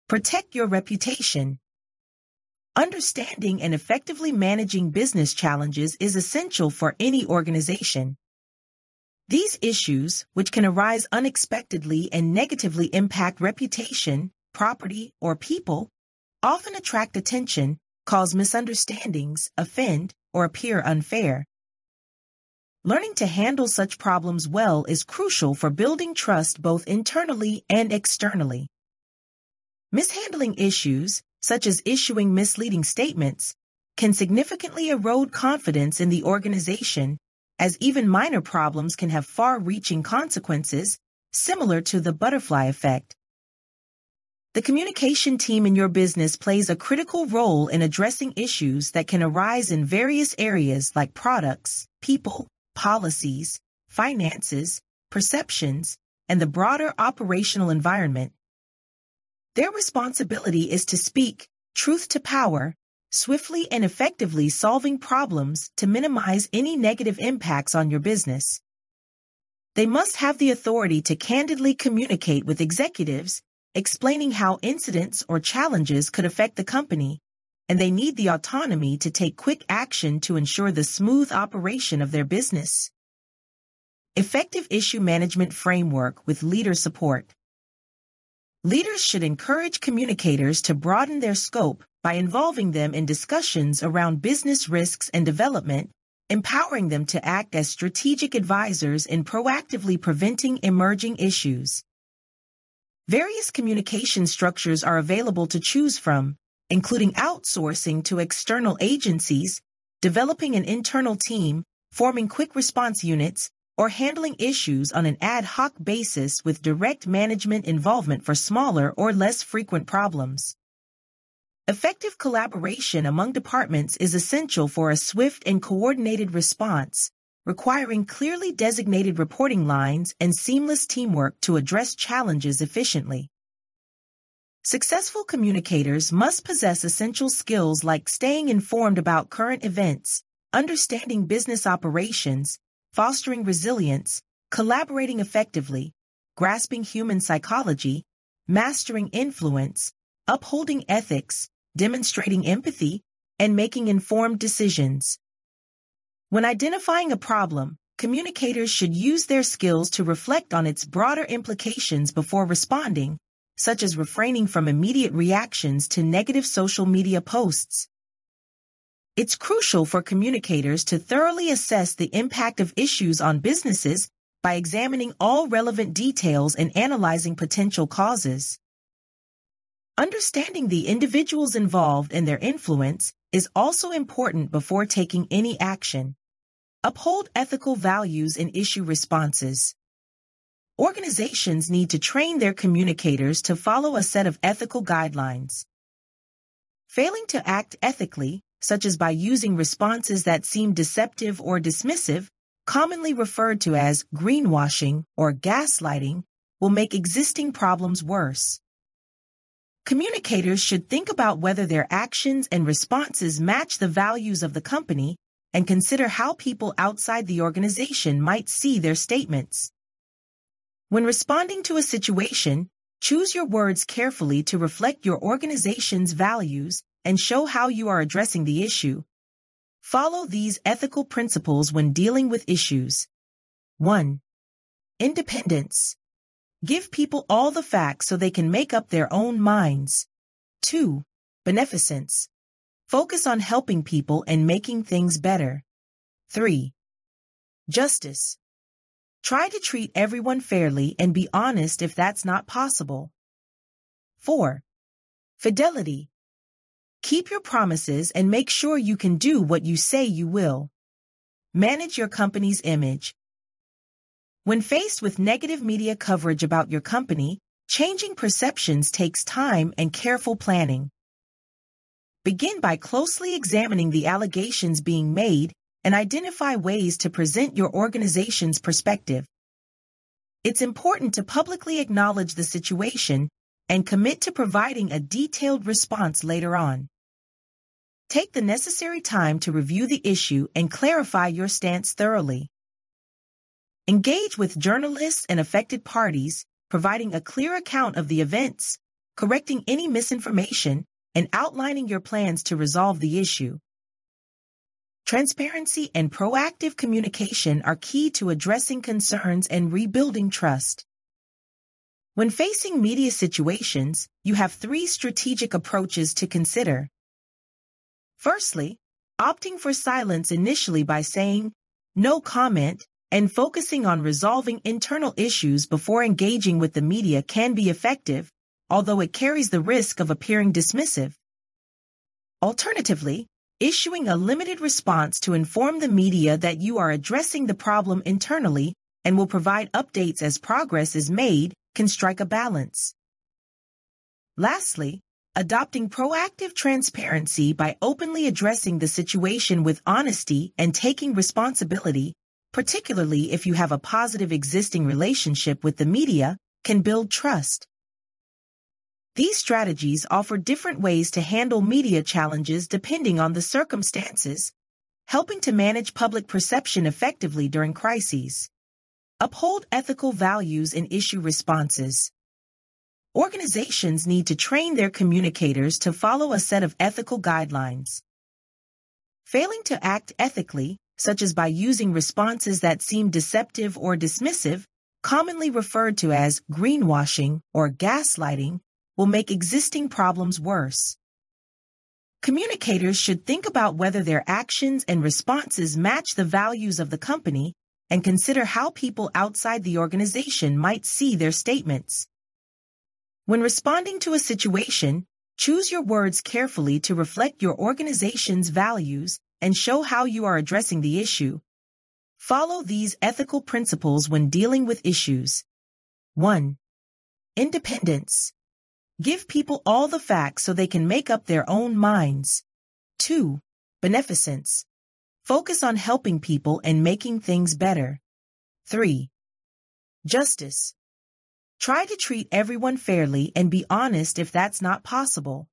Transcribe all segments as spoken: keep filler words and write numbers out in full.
Protect your reputation. Understanding and effectively managing business challenges is essential for any organization. These issues, which can arise unexpectedly and negatively impact reputation, property, or people, often attract attention, cause misunderstandings, offend, or appear unfair. Learning to handle such problems well is crucial for building trust both internally and externally. Mishandling issues, such as issuing misleading statements, can significantly erode confidence in the organization, as even minor problems can have far-reaching consequences, similar to the butterfly effect. The communication team in your business plays a critical role in addressing issues that can arise in various areas like products, people, policies, finances, perceptions, and the broader operational environment. Their responsibility is to speak truth to power, swiftly and effectively solving problems to minimize any negative impacts on your business. They must have the authority to candidly communicate with executives, explaining how incidents or challenges could affect the company, and they need the autonomy to take quick action to ensure the smooth operation of their business. Effective issue management framework with leader support. Leaders should encourage communicators to broaden their scope by involving them in discussions around business risks and development, empowering them to act as strategic advisors in proactively preventing emerging issues. Various communication structures are available to choose from, including outsourcing to external agencies, developing an internal team, forming quick response units, or handling issues on an ad hoc basis with direct management involvement for smaller or less frequent problems. Effective collaboration among departments is essential for a swift and coordinated response, requiring clearly designated reporting lines and seamless teamwork to address challenges efficiently. Successful communicators must possess essential skills like staying informed about current events, understanding business operations, fostering resilience, collaborating effectively, grasping human psychology, mastering influence, upholding ethics, demonstrating empathy, and making informed decisions. When identifying a problem, communicators should use their skills to reflect on its broader implications before responding, such as refraining from immediate reactions to negative social media posts. It's crucial for communicators to thoroughly assess the impact of issues on businesses by examining all relevant details and analyzing potential causes. Understanding the individuals involved and their influence is also important before taking any action. Uphold ethical values in issue responses. Organizations need to train their communicators to follow a set of ethical guidelines. Failing to act ethically, such as by using responses that seem deceptive or dismissive, commonly referred to as greenwashing or gaslighting, will make existing problems worse. Communicators should think about whether their actions and responses match the values of the company and consider how people outside the organization might see their statements. When responding to a situation, choose your words carefully to reflect your organization's values and show how you are addressing the issue. Follow these ethical principles when dealing with issues. one. Independence. Give people all the facts so they can make up their own minds. two. Beneficence. Focus on helping people and making things better. three. Justice. Try to treat everyone fairly and be honest if that's not possible. four. Fidelity. Keep your promises and make sure you can do what you say you will. Manage your company's image. When faced with negative media coverage about your company, changing perceptions takes time and careful planning. Begin by closely examining the allegations being made and identify ways to present your organization's perspective. It's important to publicly acknowledge the situation and commit to providing a detailed response later on. Take the necessary time to review the issue and clarify your stance thoroughly. Engage with journalists and affected parties, providing a clear account of the events, correcting any misinformation, and outlining your plans to resolve the issue. Transparency and proactive communication are key to addressing concerns and rebuilding trust. When facing media situations, you have three strategic approaches to consider. Firstly, opting for silence initially by saying, "No comment," and focusing on resolving internal issues before engaging with the media can be effective, although it carries the risk of appearing dismissive. Alternatively, issuing a limited response to inform the media that you are addressing the problem internally and will provide updates as progress is made can strike a balance. Lastly, adopting proactive transparency by openly addressing the situation with honesty and taking responsibility, particularly if you have a positive existing relationship with the media, can build trust. These strategies offer different ways to handle media challenges depending on the circumstances, helping to manage public perception effectively during crises. Uphold ethical values in issue responses. Organizations need to train their communicators to follow a set of ethical guidelines. Failing to act ethically, such as by using responses that seem deceptive or dismissive, commonly referred to as greenwashing or gaslighting, will make existing problems worse. Communicators should think about whether their actions and responses match the values of the company and consider how people outside the organization might see their statements. When responding to a situation, choose your words carefully to reflect your organization's values and show how you are addressing the issue. Follow these ethical principles when dealing with issues. one. Independence. Give people all the facts so they can make up their own minds. two. Beneficence. Focus on helping people and making things better. three. Justice. Try to treat everyone fairly and be honest if that's not possible.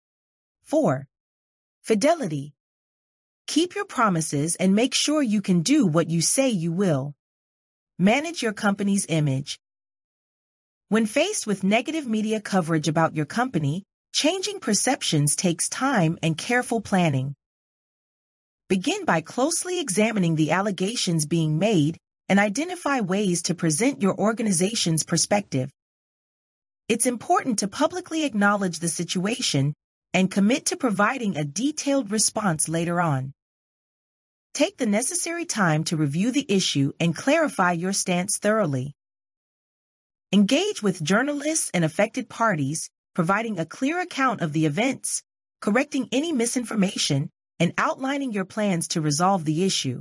four. Fidelity. Keep your promises and make sure you can do what you say you will. Manage your company's image. When faced with negative media coverage about your company, changing perceptions takes time and careful planning. Begin by closely examining the allegations being made and identify ways to present your organization's perspective. It's important to publicly acknowledge the situation and commit to providing a detailed response later on. Take the necessary time to review the issue and clarify your stance thoroughly. Engage with journalists and affected parties, providing a clear account of the events, correcting any misinformation, and outlining your plans to resolve the issue.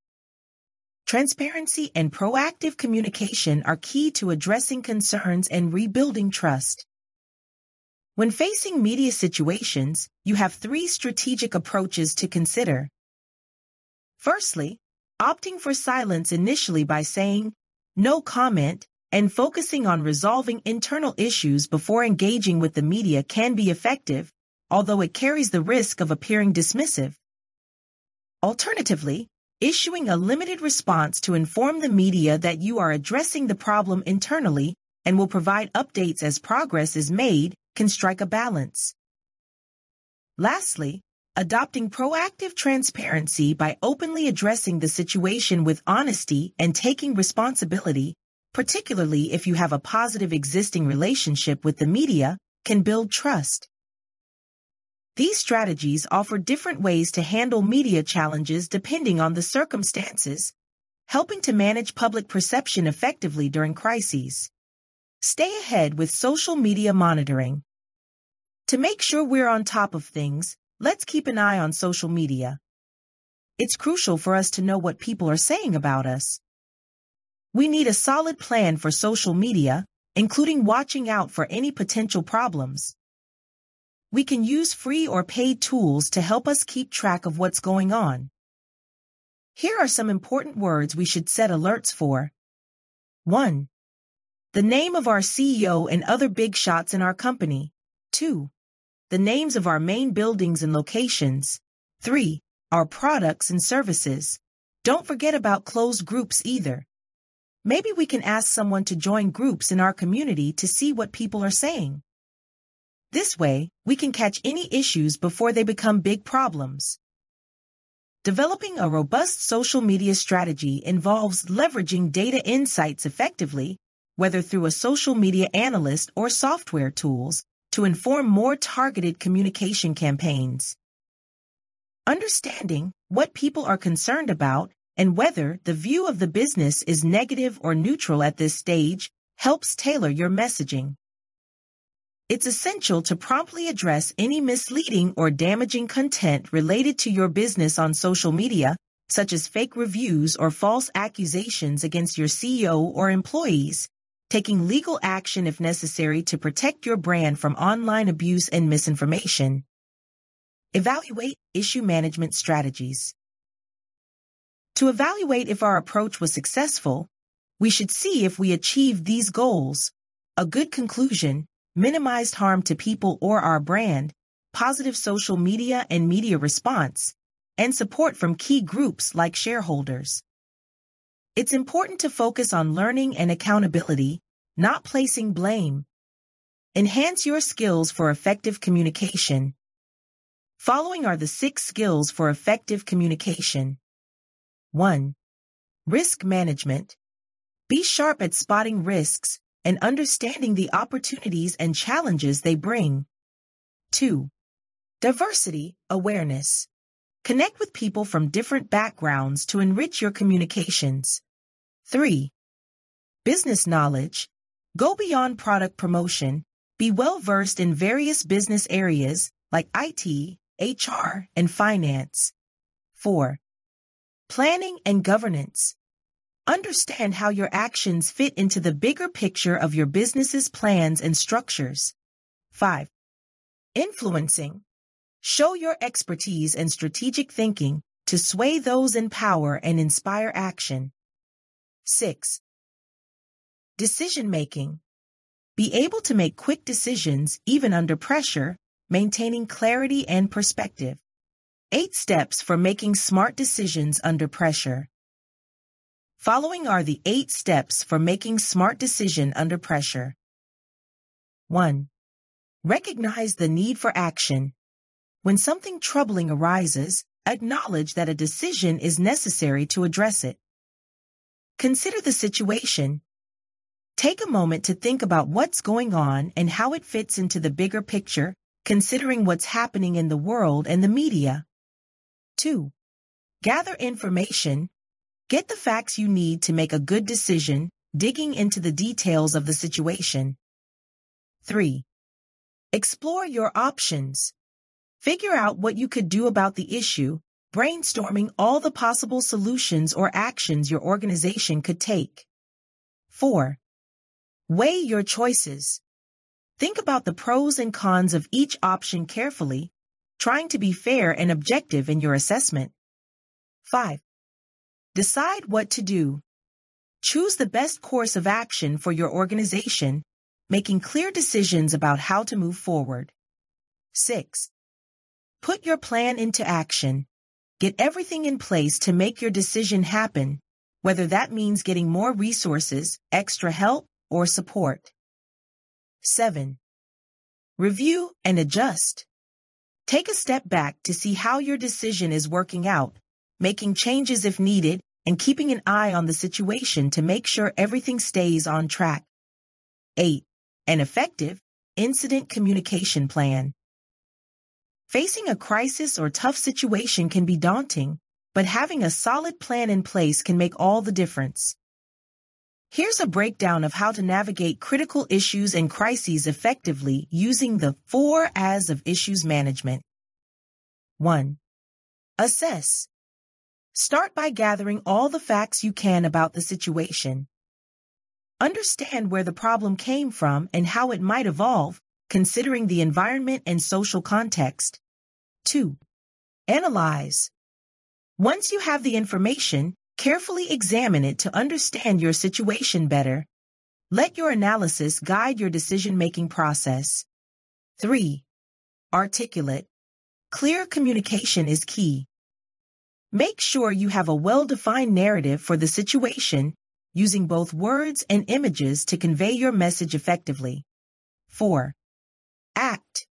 Transparency and proactive communication are key to addressing concerns and rebuilding trust. When facing media situations, you have three strategic approaches to consider. Firstly, opting for silence initially by saying, "No comment," and focusing on resolving internal issues before engaging with the media can be effective, although it carries the risk of appearing dismissive. Alternatively, issuing a limited response to inform the media that you are addressing the problem internally and will provide updates as progress is made can strike a balance. Lastly, adopting proactive transparency by openly addressing the situation with honesty and taking responsibility, particularly if you have a positive existing relationship with the media, can build trust. These strategies offer different ways to handle media challenges depending on the circumstances, helping to manage public perception effectively during crises. Stay ahead with social media monitoring. To make sure we're on top of things, let's keep an eye on social media. It's crucial for us to know what people are saying about us. We need a solid plan for social media, including watching out for any potential problems. We can use free or paid tools to help us keep track of what's going on. Here are some important words we should set alerts for. one. The name of our C E O and other big shots in our company. two. The names of our main buildings and locations. three. Our products and services. Don't forget about closed groups either. Maybe we can ask someone to join groups in our community to see what people are saying. This way, we can catch any issues before they become big problems. Developing a robust social media strategy involves leveraging data insights effectively, whether through a social media analyst or software tools, to inform more targeted communication campaigns. Understanding what people are concerned about and whether the view of the business is negative or neutral at this stage helps tailor your messaging. It's essential to promptly address any misleading or damaging content related to your business on social media, such as fake reviews or false accusations against your C E O or employees, taking legal action if necessary to protect your brand from online abuse and misinformation. Evaluate issue management strategies. To evaluate if our approach was successful, we should see if we achieved these goals: a good conclusion, minimized harm to people or our brand, positive social media and media response, and support from key groups like shareholders. It's important to focus on learning and accountability, not placing blame. Enhance your skills for effective communication. Following are the six skills for effective communication. one. Risk management. Be sharp at spotting risks and understanding the opportunities and challenges they bring. two. Diversity awareness. Connect with people from different backgrounds to enrich your communications. three. Business knowledge. Go beyond product promotion. Be well-versed in various business areas like I T, H R, and finance. four. Planning and governance. Understand how your actions fit into the bigger picture of your business's plans and structures. five. Influencing. Show your expertise and strategic thinking to sway those in power and inspire action. six. Decision-making. Be able to make quick decisions even under pressure, maintaining clarity and perspective. Eight steps for making smart decisions under pressure. Following are the eight steps for making smart decision under pressure. one. Recognize the need for action. When something troubling arises, acknowledge that a decision is necessary to address it. Consider the situation. Take a moment to think about what's going on and how it fits into the bigger picture, considering what's happening in the world and the media. two. Gather information. Get the facts you need to make a good decision, digging into the details of the situation. three. Explore your options. Figure out what you could do about the issue, brainstorming all the possible solutions or actions your organization could take. four. Weigh your choices. Think about the pros and cons of each option carefully, trying to be fair and objective in your assessment. five. Decide what to do. Choose the best course of action for your organization, making clear decisions about how to move forward. six. Put your plan into action. Get everything in place to make your decision happen, whether that means getting more resources, extra help, or support. seven. Review and adjust. Take a step back to see how your decision is working out, making changes if needed, and keeping an eye on the situation to make sure everything stays on track. eight. An effective incident communication plan. Facing a crisis or tough situation can be daunting, but having a solid plan in place can make all the difference. Here's a breakdown of how to navigate critical issues and crises effectively using the four A's of issues management. one. Assess. Start by gathering all the facts you can about the situation. Understand where the problem came from and how it might evolve, considering the environment and social context. two. Analyze. Once you have the information, carefully examine it to understand your situation better. Let your analysis guide your decision-making process. three. Articulate. Clear communication is key. Make sure you have a well-defined narrative for the situation, using both words and images to convey your message effectively. four. Act.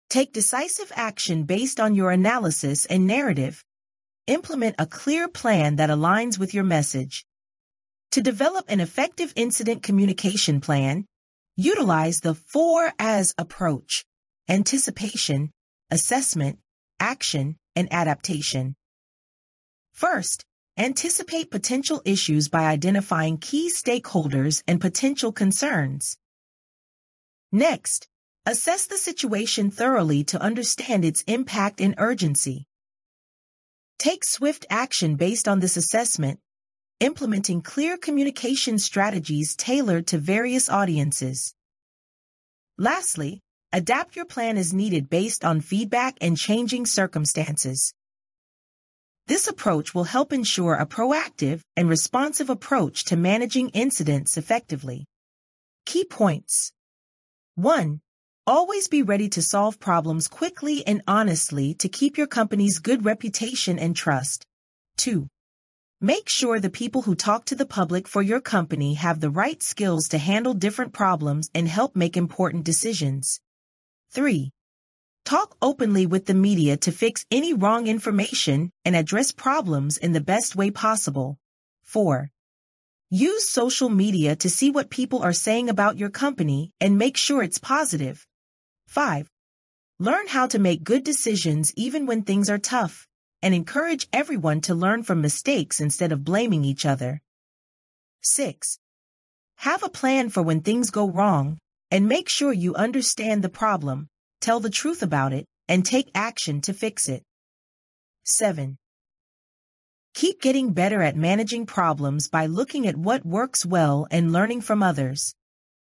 Take decisive action based on your analysis and narrative. Implement a clear plan that aligns with your message. To develop an effective incident communication plan, utilize the four A's approach: anticipation, assessment, action, and adaptation. First, anticipate potential issues by identifying key stakeholders and potential concerns. Next, assess the situation thoroughly to understand its impact and urgency. Take swift action based on this assessment, implementing clear communication strategies tailored to various audiences. Lastly, adapt your plan as needed based on feedback and changing circumstances. This approach will help ensure a proactive and responsive approach to managing incidents effectively. Key points. one. Always be ready to solve problems quickly and honestly to keep your company's good reputation and trust. two. Make sure the people who talk to the public for your company have the right skills to handle different problems and help make important decisions. three. Talk openly with the media to fix any wrong information and address problems in the best way possible. four. Use social media to see what people are saying about your company and make sure it's positive. five. Learn how to make good decisions even when things are tough, and encourage everyone to learn from mistakes instead of blaming each other. six. Have a plan for when things go wrong, and make sure you understand the problem, tell the truth about it, and take action to fix it. seven. Keep getting better at managing problems by looking at what works well and learning from others.